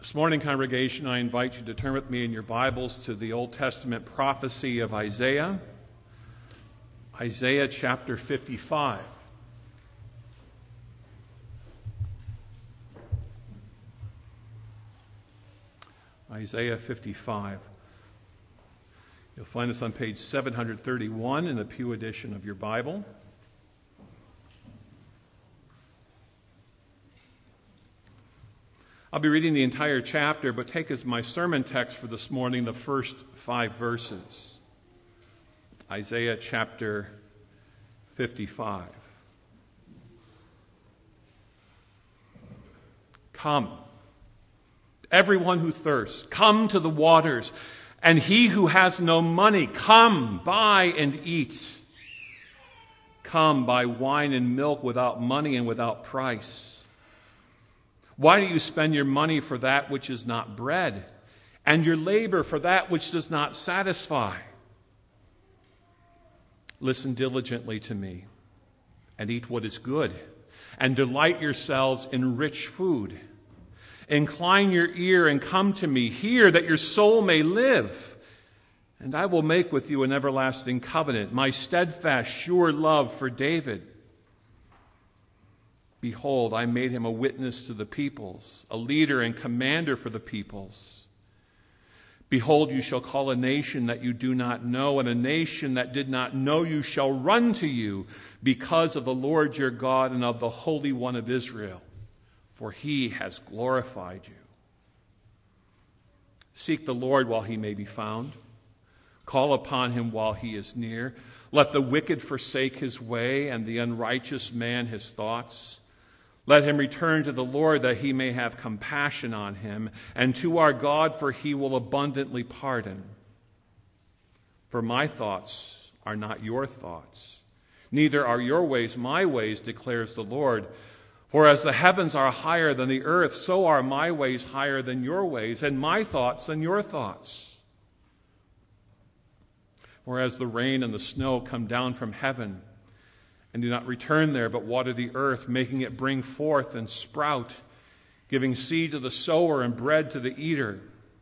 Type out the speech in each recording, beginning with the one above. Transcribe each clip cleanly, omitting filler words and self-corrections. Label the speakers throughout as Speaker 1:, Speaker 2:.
Speaker 1: This morning, congregation, I invite you to turn with me in your Bibles to the Old Testament prophecy of Isaiah, Isaiah chapter 55. Isaiah 55. You'll find this on page 731 in the Pew edition of your Bible. I'll be reading the entire chapter, but take as my sermon text for this morning the first 5 verses. Isaiah chapter 55. Come, everyone who thirsts, come to the waters, and he who has no money, come, buy and eat. Come, buy wine and milk without money and without price. Why do you spend your money for that which is not bread, and your labor for that which does not satisfy? Listen diligently to me, and eat what is good, and delight yourselves in rich food. Incline your ear and come to me. Hear that your soul may live. And I will make with you an everlasting covenant, my steadfast, sure love for David. Behold, I made him a witness to the peoples, a leader and commander for the peoples. Behold, you shall call a nation that you do not know, and a nation that did not know you shall run to you because of the Lord your God and of the Holy One of Israel, for he has glorified you. Seek the Lord while he may be found. Call upon him while he is near. Let the wicked forsake his way, and the unrighteous man his thoughts. Let him return to the Lord, that he may have compassion on him, and to our God, for he will abundantly pardon. For my thoughts are not your thoughts, neither are your ways my ways, declares the Lord. For as the heavens are higher than the earth, so are my ways higher than your ways, and my thoughts than your thoughts. For as the rain and the snow come down from heaven, and do not return there, but water the earth, making it bring forth and sprout, giving seed to the sower and bread to the eater,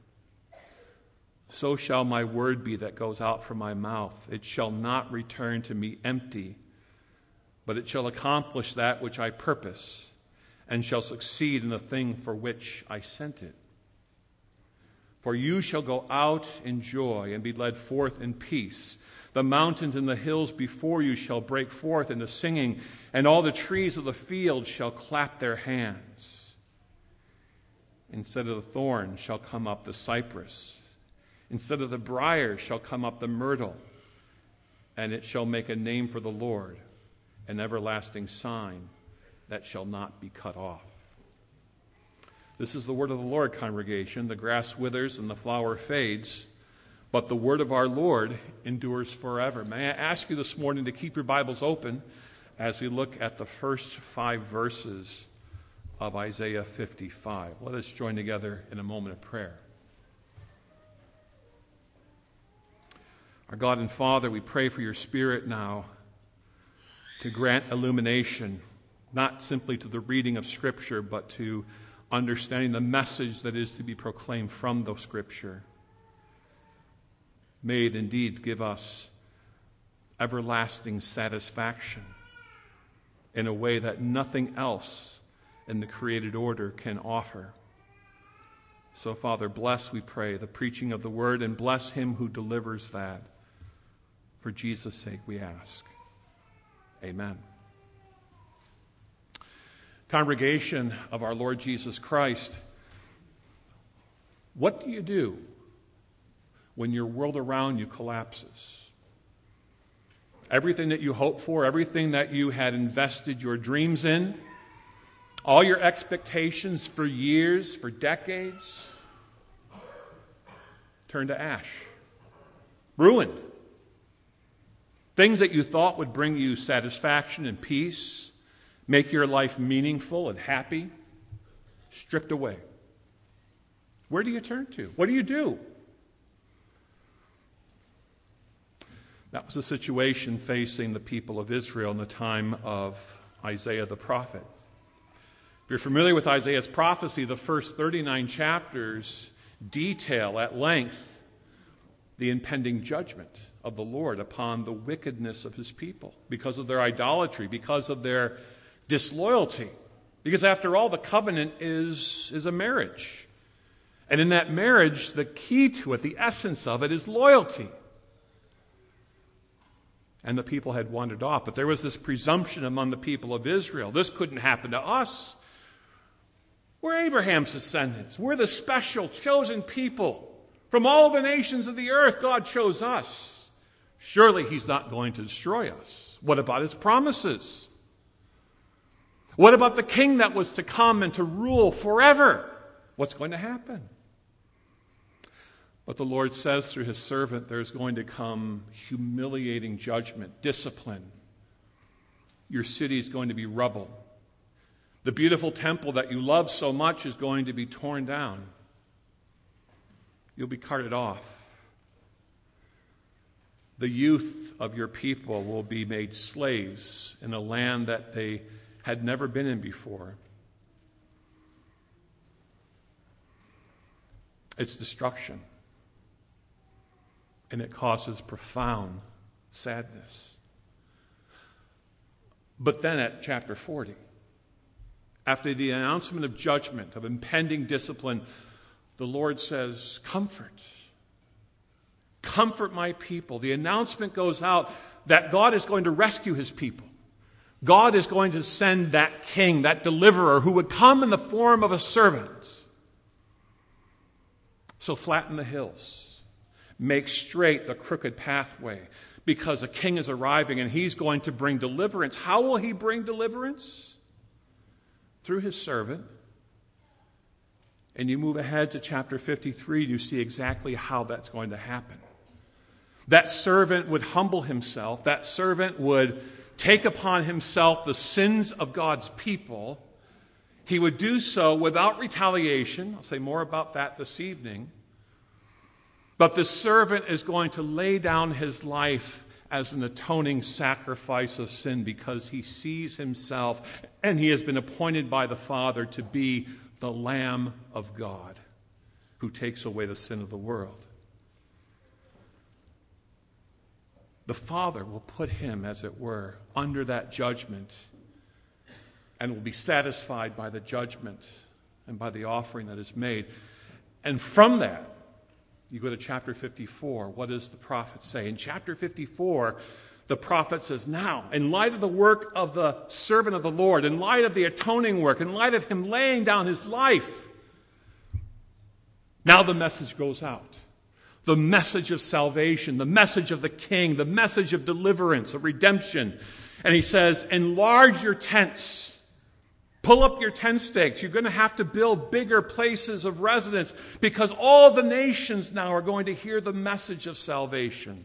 Speaker 1: so shall my word be that goes out from my mouth. It shall not return to me empty, but it shall accomplish that which I purpose, and shall succeed in the thing for which I sent it. For you shall go out in joy and be led forth in peace. The mountains and the hills before you shall break forth into singing, and all the trees of the field shall clap their hands. Instead of the thorn shall come up the cypress. Instead of the briar shall come up the myrtle, and it shall make a name for the Lord, an everlasting sign that shall not be cut off. This is the word of the Lord, congregation. The grass withers and the flower fades, but the word of our Lord endures forever. May I ask you this morning to keep your Bibles open as we look at the first 5 verses of Isaiah 55. Let us join together in a moment of prayer. Our God and Father, we pray for your Spirit now to grant illumination, not simply to the reading of Scripture, but to understanding the message that is to be proclaimed from the Scripture. May it indeed give us everlasting satisfaction in a way that nothing else in the created order can offer. So, Father, bless, we pray, the preaching of the word, and bless him who delivers that. For Jesus' sake we ask. Amen. Congregation of our Lord Jesus Christ, what do you do when your world around you collapses? Everything that you hoped for, everything that you had invested your dreams in, all your expectations for years, for decades, turn to ash. Ruined. Things that you thought would bring you satisfaction and peace, make your life meaningful and happy, stripped away. Where do you turn to? What do you do? That was the situation facing the people of Israel in the time of Isaiah the prophet. If you're familiar with Isaiah's prophecy, the first 39 chapters detail at length the impending judgment of the Lord upon the wickedness of his people because of their idolatry, because of their disloyalty. Because after all, the covenant is a marriage. And in that marriage, the key to it, the essence of it, is loyalty. And the people had wandered off. But there was this presumption among the people of Israel. This couldn't happen to us. We're Abraham's descendants. We're the special, chosen people. From all the nations of the earth, God chose us. Surely he's not going to destroy us. What about his promises? What about the king that was to come and to rule forever? What's going to happen? But the Lord says through his servant, there's going to come humiliating judgment, discipline. Your city is going to be rubble. The beautiful temple that you love so much is going to be torn down. You'll be carted off. The youth of your people will be made slaves in a land that they had never been in before. It's destruction. And it causes profound sadness. But then at chapter 40, after the announcement of judgment, of impending discipline, the Lord says, comfort. Comfort my people. The announcement goes out that God is going to rescue his people. God is going to send that king, that deliverer, who would come in the form of a servant. So flatten the hills. Make straight the crooked pathway, because a king is arriving and he's going to bring deliverance. How will he bring deliverance? Through his servant. And you move ahead to chapter 53, you see exactly how that's going to happen. That servant would humble himself. That servant would take upon himself the sins of God's people. He would do so without retaliation. I'll say more about that this evening. But the servant is going to lay down his life as an atoning sacrifice of sin because he sees himself and he has been appointed by the Father to be the Lamb of God who takes away the sin of the world. The Father will put him, as it were, under that judgment and will be satisfied by the judgment and by the offering that is made. And from that, you go to chapter 54. What does the prophet say? In chapter 54, the prophet says, now, in light of the work of the servant of the Lord, in light of the atoning work, in light of him laying down his life, now the message goes out. The message of salvation, the message of the king, the message of deliverance, of redemption. And he says, enlarge your tents. Pull up your tent stakes. You're going to have to build bigger places of residence because all the nations now are going to hear the message of salvation.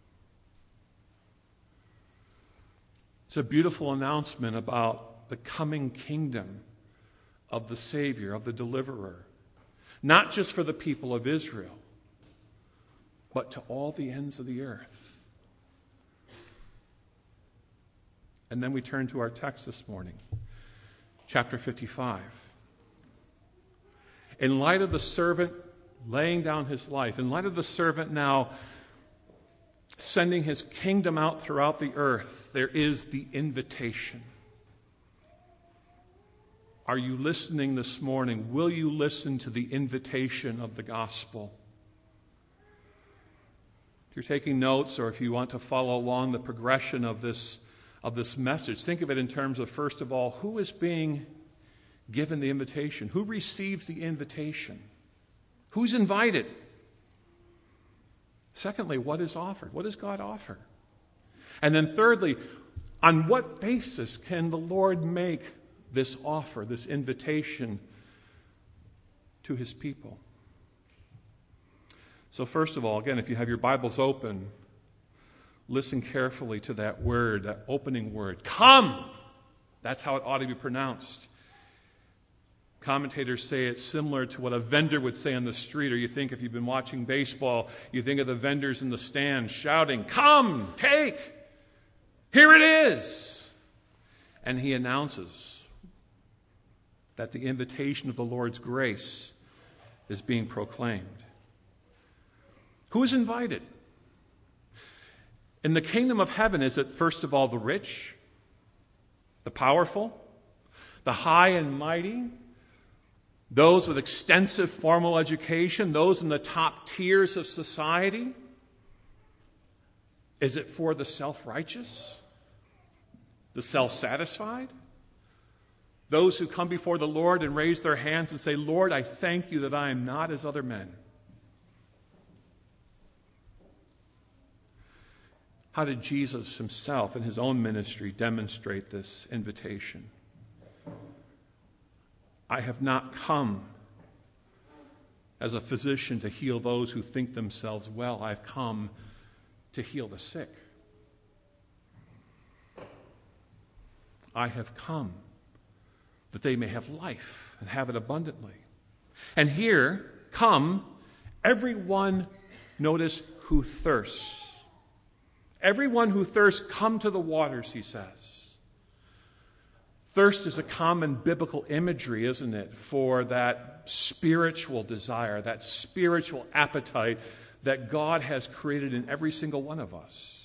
Speaker 1: It's a beautiful announcement about the coming kingdom of the Savior, of the deliverer. Not just for the people of Israel, but to all the ends of the earth. And then we turn to our text this morning. Chapter 55. In light of the servant laying down his life, in light of the servant now sending his kingdom out throughout the earth, there is the invitation. Are you listening this morning? Will you listen to the invitation of the gospel? If you're taking notes or if you want to follow along the progression of this message, think of it in terms of, first of all, who is being given the invitation? Who receives the invitation? Who's invited? Secondly, what is offered? What does God offer? And then thirdly, on what basis can the Lord make this offer, this invitation to his people? So first of all, again, if you have your Bibles open, listen carefully to that word, that opening word. Come! That's how it ought to be pronounced. Commentators say it's similar to what a vendor would say on the street, or you think if you've been watching baseball, you think of the vendors in the stands shouting, come, take, here it is. And he announces that the invitation of the Lord's grace is being proclaimed. Who is invited? In the kingdom of heaven, is it first of all the rich, the powerful, the high and mighty, those with extensive formal education, those in the top tiers of society? Is it for the self-righteous, the self-satisfied? Those who come before the Lord and raise their hands and say, Lord, I thank you that I am not as other men. How did Jesus himself in his own ministry demonstrate this invitation? I have not come as a physician to heal those who think themselves well. I've come to heal the sick. I have come that they may have life and have it abundantly. And here, come, everyone, notice, who thirsts. Everyone who thirsts, come to the waters, he says. Thirst is a common biblical imagery, isn't it, for that spiritual desire, that spiritual appetite that God has created in every single one of us.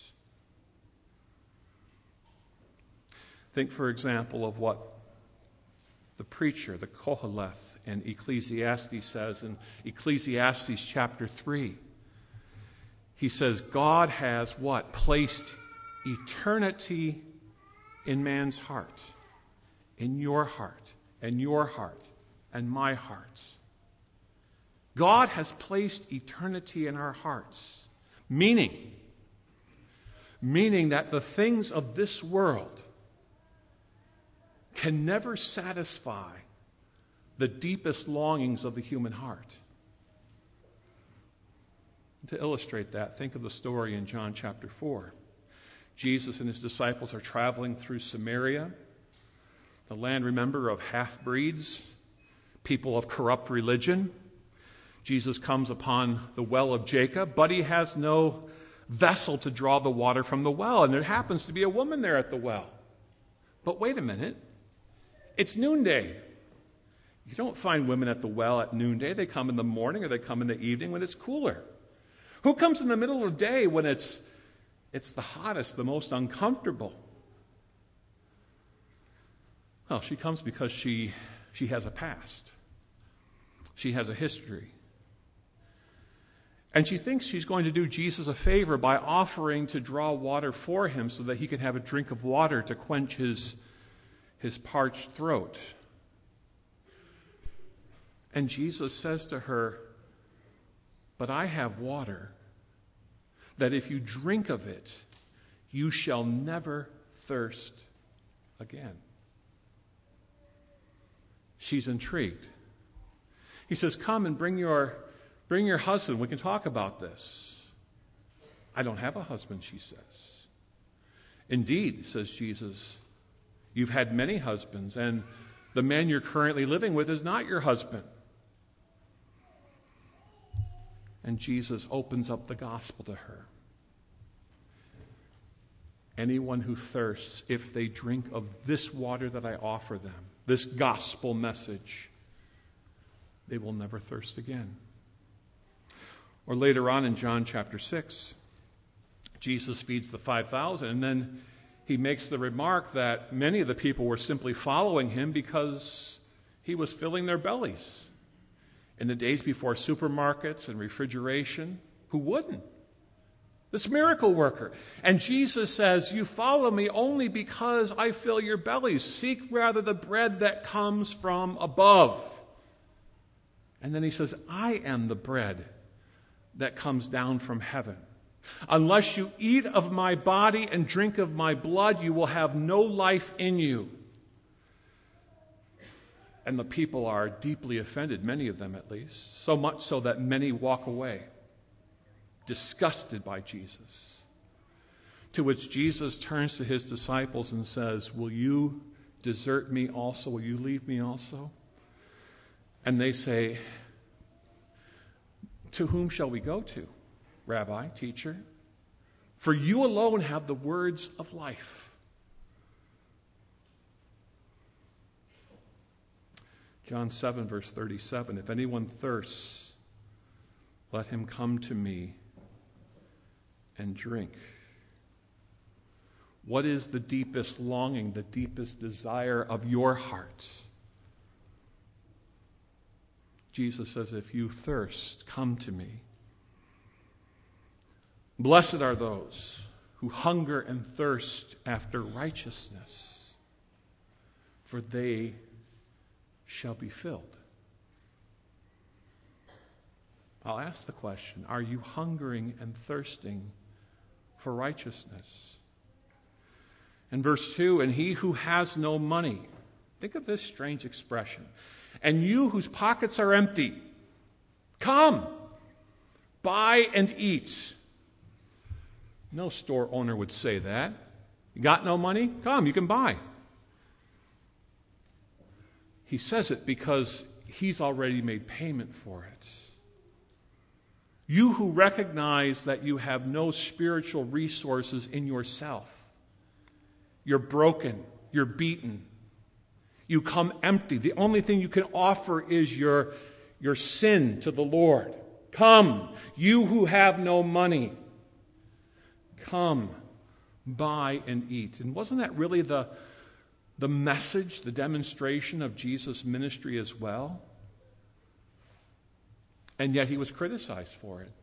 Speaker 1: Think, for example, of what the preacher, the Koheleth in Ecclesiastes says in Ecclesiastes chapter 3. He says, God has what? Placed eternity in man's heart, in your heart, and your heart, and my heart. God has placed eternity in our hearts, meaning that the things of this world can never satisfy the deepest longings of the human heart. To illustrate that, think of the story in John chapter 4. Jesus and his disciples are traveling through Samaria, the land, remember, of half-breeds, people of corrupt religion. Jesus comes upon the well of Jacob, but he has no vessel to draw the water from the well, and there happens to be a woman there at the well. But wait a minute, it's noonday. You don't find women at the well at noonday. They come in the morning or they come in the evening when it's cooler. Who comes in the middle of the day when it's the hottest, the most uncomfortable? Well, she comes because she has a past. She has a history. And she thinks she's going to do Jesus a favor by offering to draw water for him so that he can have a drink of water to quench his parched throat. And Jesus says to her, but I have water that if you drink of it, you shall never thirst again. She's intrigued. He says, come and bring your husband. We can talk about this. I don't have a husband, she says. Indeed, says Jesus, you've had many husbands, and the man you're currently living with is not your husband. And Jesus opens up the gospel to her. Anyone who thirsts, if they drink of this water that I offer them, this gospel message, they will never thirst again. Or later on in John chapter 6, Jesus feeds the 5,000, and then he makes the remark that many of the people were simply following him because he was filling their bellies. In the days before supermarkets and refrigeration, who wouldn't? This miracle worker. And Jesus says, you follow me only because I fill your bellies. Seek rather the bread that comes from above. And then he says, I am the bread that comes down from heaven. Unless you eat of my body and drink of my blood, you will have no life in you. And the people are deeply offended, many of them at least, so much so that many walk away, disgusted by Jesus. To which Jesus turns to his disciples and says, will you desert me also? Will you leave me also? And they say, to whom shall we go to, Rabbi, teacher? For you alone have the words of life. John 7, verse 37, if anyone thirsts, let him come to me and drink. What is the deepest longing, the deepest desire of your heart? Jesus says, if you thirst, come to me. Blessed are those who hunger and thirst after righteousness, for they shall be filled. I'll ask the question, are you hungering and thirsting for righteousness? In verse 2, and he who has no money, think of this strange expression, and you whose pockets are empty, come, buy and eat. No store owner would say that. You got no money? Come, you can buy. He says it because he's already made payment for it. You who recognize that you have no spiritual resources in yourself, you're broken, you're beaten, you come empty. The only thing you can offer is your sin to the Lord. Come, you who have no money, come, buy and eat. And wasn't that really the message, the demonstration of Jesus' ministry as well? And yet he was criticized for it.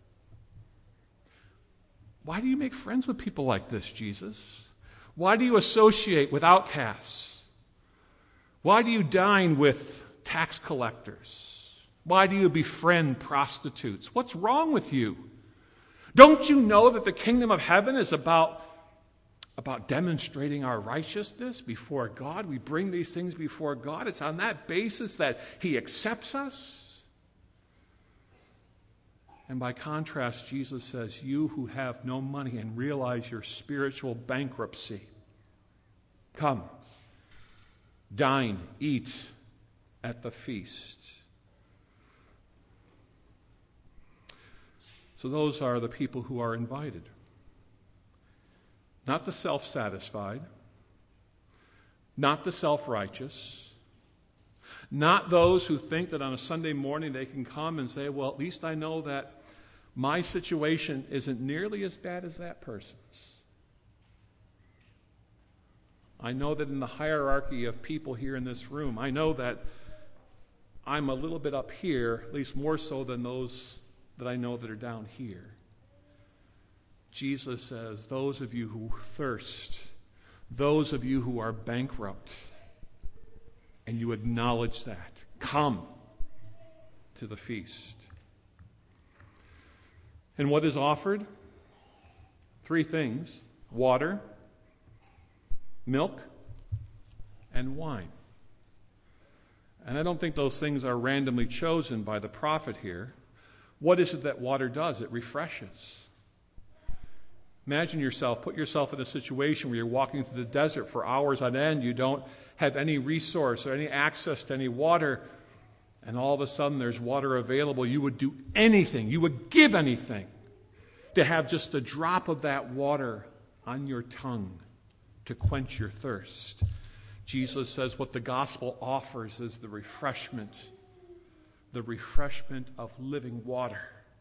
Speaker 1: Why do you make friends with people like this, Jesus? Why do you associate with outcasts? Why do you dine with tax collectors? Why do you befriend prostitutes? What's wrong with you? Don't you know that the kingdom of heaven is about demonstrating our righteousness before God? We bring these things before God. It's on that basis that he accepts us. And by contrast, Jesus says, you who have no money and realize your spiritual bankruptcy, come, dine, eat at the feast. So those are the people who are invited. Not the self-satisfied, not the self-righteous, not those who think that on a Sunday morning they can come and say, well, at least I know that my situation isn't nearly as bad as that person's. I know that in the hierarchy of people here in this room, I know that I'm a little bit up here, at least more so than those that I know that are down here. Jesus says, those of you who thirst, those of you who are bankrupt, and you acknowledge that, come to the feast. And what is offered? 3 things: water, milk, and wine. And I don't think those things are randomly chosen by the prophet here. What is it that water does? It refreshes. Imagine yourself, put yourself in a situation where you're walking through the desert for hours on end. You don't have any resource or any access to any water, and all of a sudden there's water available. You would do anything, you would give anything to have just a drop of that water on your tongue to quench your thirst. Jesus says what the gospel offers is the refreshment of living water.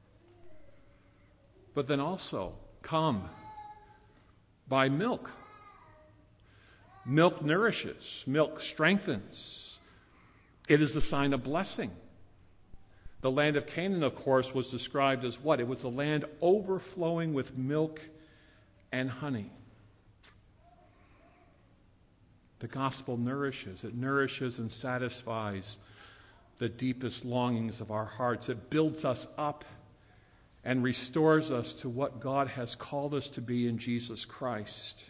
Speaker 1: But then also, come, buy milk. Milk nourishes. Milk strengthens. It is a sign of blessing. The land of Canaan, of course, was described as what? It was a land overflowing with milk and honey. The gospel nourishes. It nourishes and satisfies the deepest longings of our hearts. It builds us up and restores us to what God has called us to be in Jesus Christ.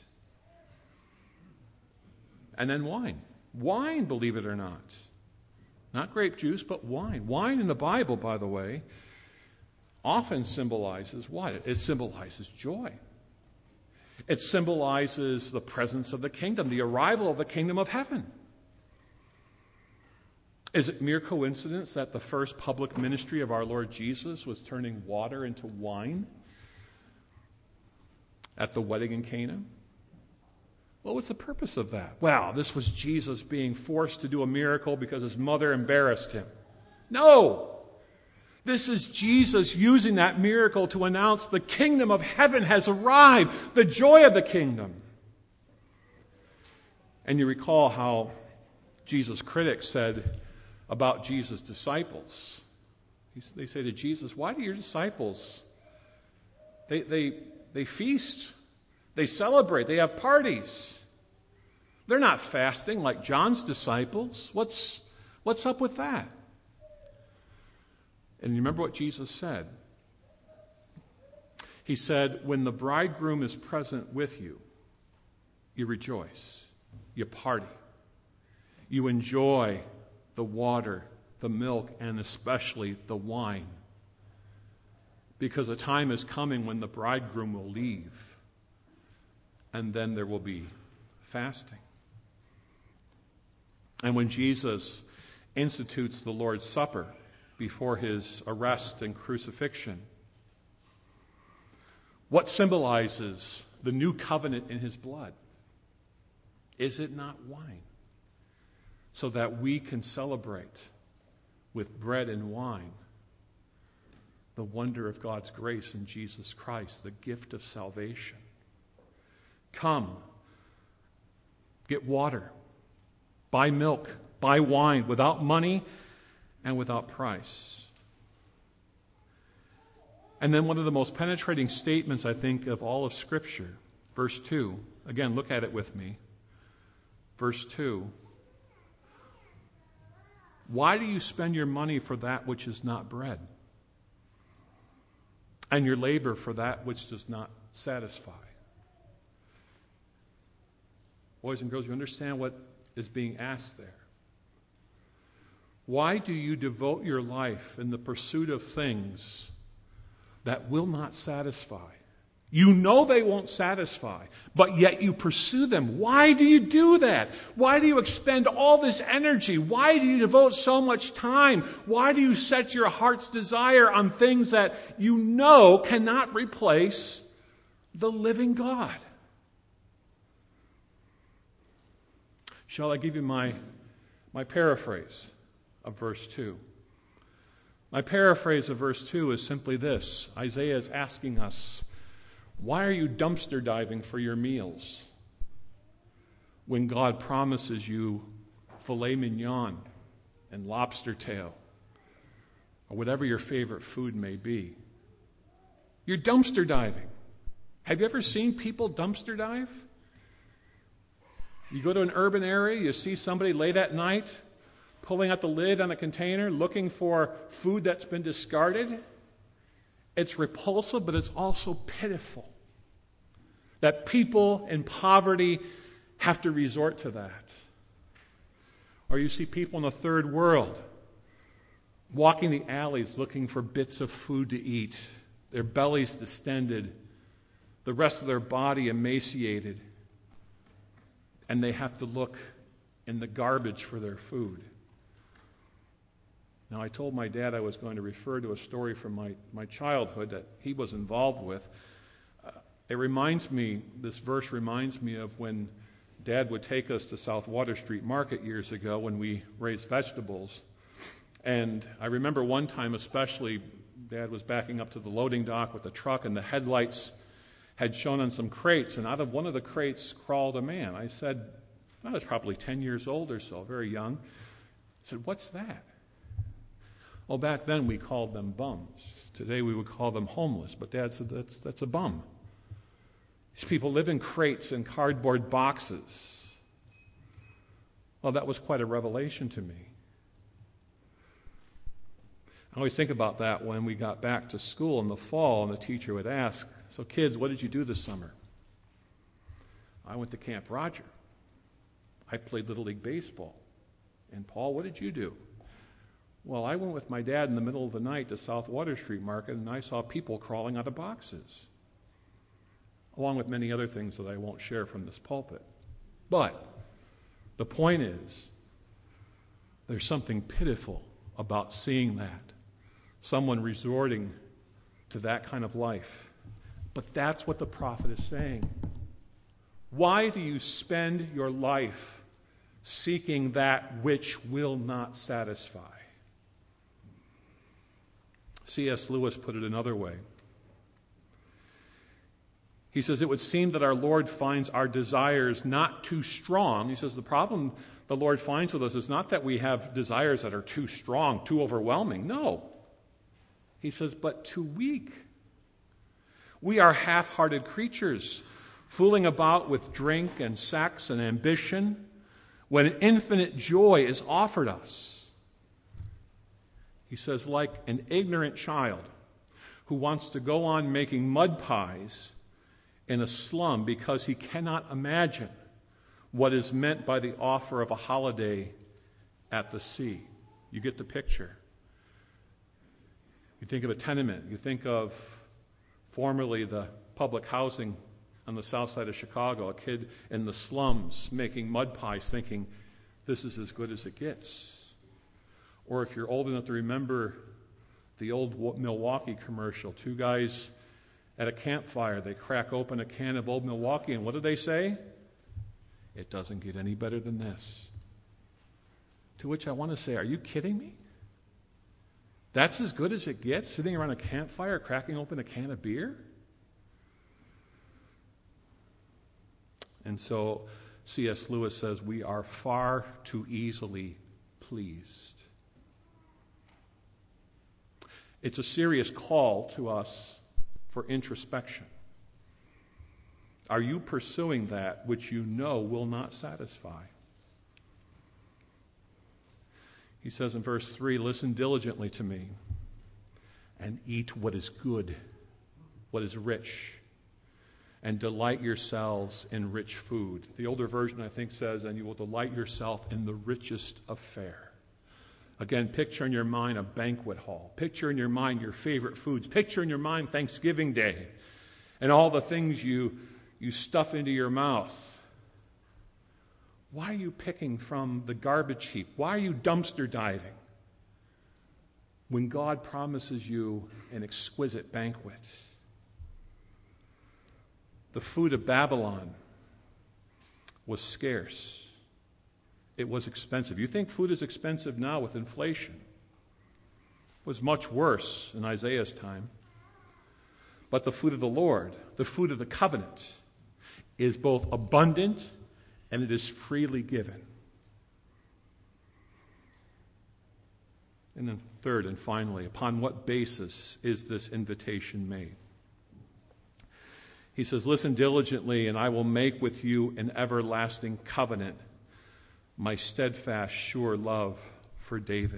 Speaker 1: And then wine. Wine, believe it or not. Not grape juice, but wine. Wine in the Bible, by the way, often symbolizes what? It symbolizes joy. It symbolizes the presence of the kingdom, the arrival of the kingdom of heaven. Is it mere coincidence that the first public ministry of our Lord Jesus was turning water into wine at the wedding in Cana? What was the purpose of that? Well, this was Jesus being forced to do a miracle because his mother embarrassed him. No! This is Jesus using that miracle to announce the kingdom of heaven has arrived, the joy of the kingdom. And you recall how Jesus' critics said about Jesus' disciples. They say to Jesus, why do your disciples, they feast, they celebrate, they have parties. They're not fasting like John's disciples. What's up with that? And you remember what Jesus said? He said, when the bridegroom is present with you, you rejoice, you party, you enjoy the water, the milk, and especially the wine. Because a time is coming when the bridegroom will leave, and then there will be fasting. And when Jesus institutes the Lord's Supper before his arrest and crucifixion, what symbolizes the new covenant in his blood? Is it not wine? So that we can celebrate with bread and wine the wonder of God's grace in Jesus Christ, the gift of salvation. Come, get water, buy milk, buy wine without money and without price. And then one of the most penetrating statements, I think, of all of Scripture, verse 2. Again, look at it with me. Verse 2. Why do you spend your money for that which is not bread, and your labor for that which does not satisfy? Boys and girls, you understand what is being asked there? Why do you devote your life in the pursuit of things that will not satisfy? You know they won't satisfy, but yet you pursue them. Why do you do that? Why do you expend all this energy? Why do you devote so much time? Why do you set your heart's desire on things that you know cannot replace the living God? Shall I give you my paraphrase of verse 2? My paraphrase of verse 2 is simply this. Isaiah is asking us, why are you dumpster diving for your meals when God promises you filet mignon and lobster tail or whatever your favorite food may be? You're dumpster diving. Have you ever seen people dumpster dive? You go to an urban area, you see somebody late at night pulling out the lid on a container looking for food that's been discarded. It's repulsive, but it's also pitiful that people in poverty have to resort to that. Or you see people in the third world walking the alleys looking for bits of food to eat, their bellies distended, the rest of their body emaciated, and they have to look in the garbage for their food. Now, I told my dad I was going to refer to a story from my childhood that he was involved with. This verse reminds me of when Dad would take us to South Water Street Market years ago when we raised vegetables. And I remember one time especially, Dad was backing up to the loading dock with the truck, and the headlights had shone on some crates, and out of one of the crates crawled a man. I said, I was probably 10 years old or so, very young. I said, what's that? Well, back then we called them bums. Today we would call them homeless. But Dad said, that's a bum. These people live in crates and cardboard boxes. Well, that was quite a revelation to me. I always think about that when we got back to school in the fall and the teacher would ask, so kids, what did you do this summer? I went to Camp Roger. I played Little League Baseball. And Paul, what did you do? Well, I went with my dad in the middle of the night to South Water Street Market, and I saw people crawling out of boxes, along with many other things that I won't share from this pulpit. But the point is, there's something pitiful about seeing that, someone resorting to that kind of life. But that's what the prophet is saying. Why do you spend your life seeking that which will not satisfy? C.S. Lewis put it another way. He says, it would seem that our Lord finds our desires not too strong. He says the problem the Lord finds with us is not that we have desires that are too strong, too overwhelming. No. He says, but too weak. We are half-hearted creatures, fooling about with drink and sex and ambition when infinite joy is offered us. He says, like an ignorant child who wants to go on making mud pies in a slum because he cannot imagine what is meant by the offer of a holiday at the sea. You get the picture. You think of a tenement. You think of formerly the public housing on the south side of Chicago, a kid in the slums making mud pies thinking, this is as good as it gets. Or if you're old enough to remember the old Milwaukee commercial, two guys at a campfire, they crack open a can of Old Milwaukee, and what do they say? It doesn't get any better than this. To which I want to say, are you kidding me? That's as good as it gets, sitting around a campfire, cracking open a can of beer? And so C.S. Lewis says we are far too easily pleased. It's a serious call to us for introspection. Are you pursuing that which you know will not satisfy? He says in verse 3, listen diligently to me and eat what is good, what is rich, and delight yourselves in rich food. The older version, I think, says, and you will delight yourself in the richest of fare. Again, picture in your mind a banquet hall. Picture in your mind your favorite foods. Picture in your mind Thanksgiving Day and all the things you stuff into your mouth. Why are you picking from the garbage heap? Why are you dumpster diving when God promises you an exquisite banquet? The food of Babylon was scarce. It was expensive. You think food is expensive now with inflation? It was much worse in Isaiah's time. But the food of the Lord, the food of the covenant, is both abundant and it is freely given. And then third and finally, upon what basis is this invitation made? He says, listen diligently, and I will make with you an everlasting covenant, my steadfast, sure love for David.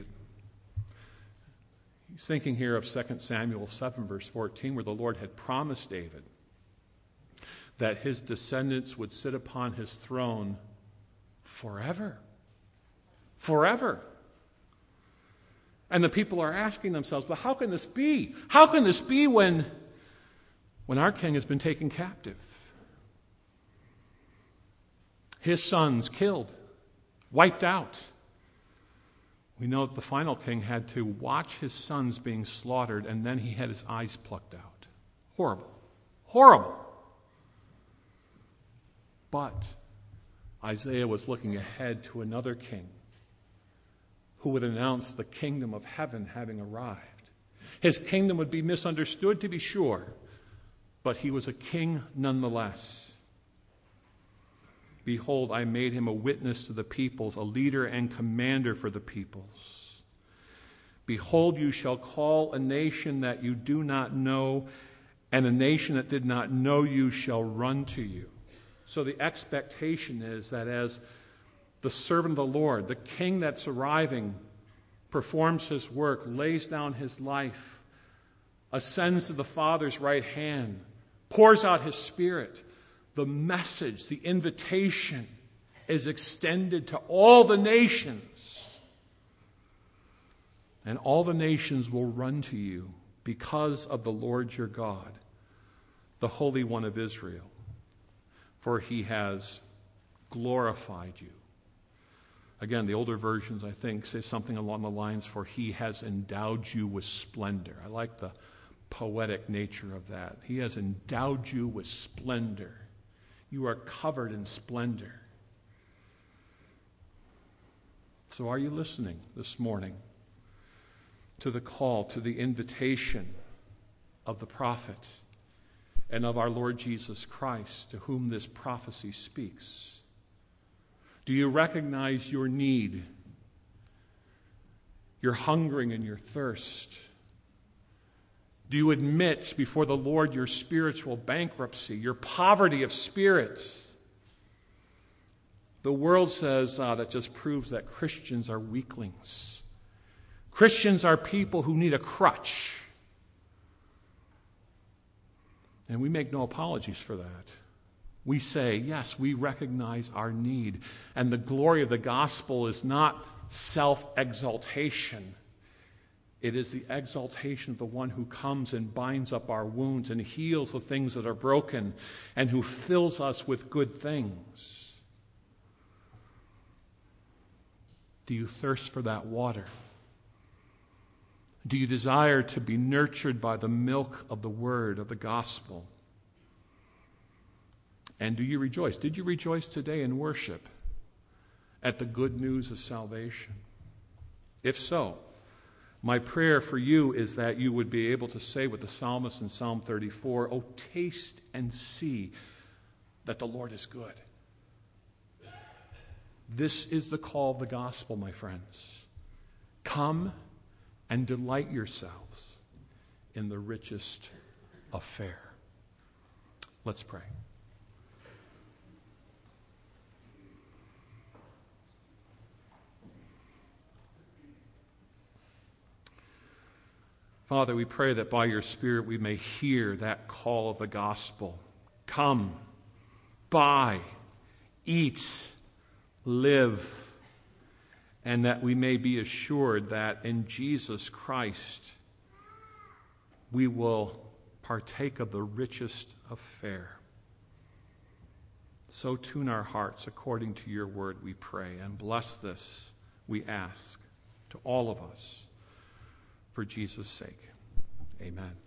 Speaker 1: He's thinking here of 2 Samuel 7, verse 14, where the Lord had promised David that his descendants would sit upon his throne forever. Forever. And the people are asking themselves, but how can this be? How can this be when our king has been taken captive? His sons killed, wiped out. We know that the final king had to watch his sons being slaughtered, and then he had his eyes plucked out. Horrible. Horrible. But Isaiah was looking ahead to another king who would announce the kingdom of heaven having arrived. His kingdom would be misunderstood, to be sure, but he was a king nonetheless. Behold, I made him a witness to the peoples, a leader and commander for the peoples. Behold, you shall call a nation that you do not know, and a nation that did not know you shall run to you. So the expectation is that as the servant of the Lord, the king that's arriving, performs his work, lays down his life, ascends to the Father's right hand, pours out his Spirit, the message, the invitation is extended to all the nations. And all the nations will run to you because of the Lord your God, the Holy One of Israel. For he has glorified you. Again, the older versions, I think, say something along the lines, for he has endowed you with splendor. I like the poetic nature of that. He has endowed you with splendor. You are covered in splendor. So are you listening this morning to the call, to the invitation of the prophet and of our Lord Jesus Christ, to whom this prophecy speaks? Do you recognize your need, your hungering and your thirst? Do you admit before the Lord your spiritual bankruptcy, your poverty of spirit? The world says that just proves that Christians are weaklings. Christians are people who need a crutch. And we make no apologies for that. We say, yes, we recognize our need. And the glory of the gospel is not self-exaltation. It is the exaltation of the one who comes and binds up our wounds and heals the things that are broken and who fills us with good things. Do you thirst for that water? Do you desire to be nurtured by the milk of the word, of the gospel? And do you rejoice? Did you rejoice today in worship at the good news of salvation? If so, my prayer for you is that you would be able to say with the psalmist in Psalm 34, "Oh, taste and see that the Lord is good." This is the call of the gospel, my friends. Come and delight yourselves in the richest of fare. Let's pray. Father, we pray that by your Spirit we may hear that call of the gospel. Come, buy, eat, live, and that we may be assured that in Jesus Christ we will partake of the richest of fare. So tune our hearts according to your word, we pray, and bless this, we ask, to all of us, for Jesus' sake. Amen.